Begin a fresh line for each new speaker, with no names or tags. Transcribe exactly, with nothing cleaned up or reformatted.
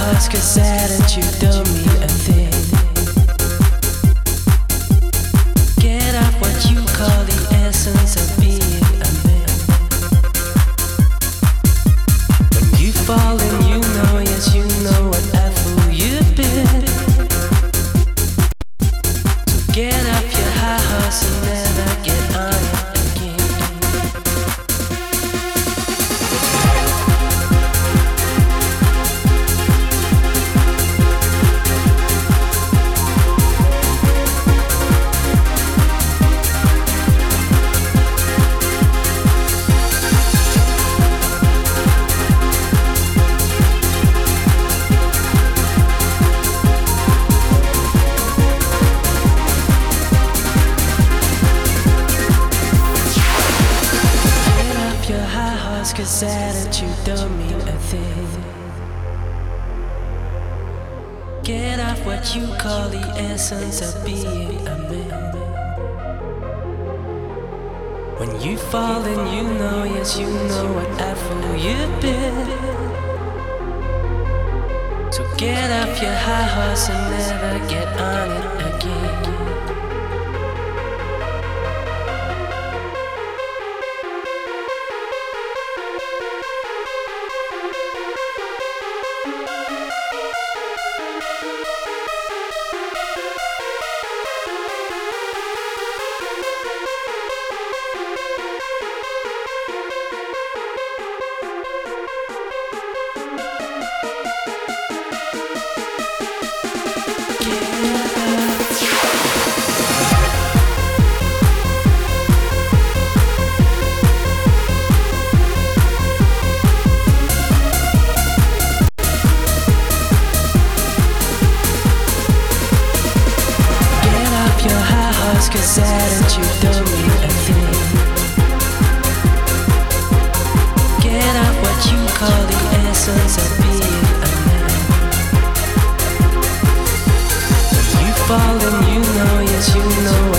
horse, 'cause attitude don't mean a thing. Get off what you call the essence of being a man. When you fall and you know, yes you know what a fool you've been. So get off your high horse and never get on it again. Cause attitude don't mean a thing. Get off what you call the essence of being a man. When you fall and you know, yes you know what a fool you've been. So get off your high horse and never get on it again. Cause attitude don't mean a thing. Get off what you call the essence of being a man. When you fall and you know, yes you know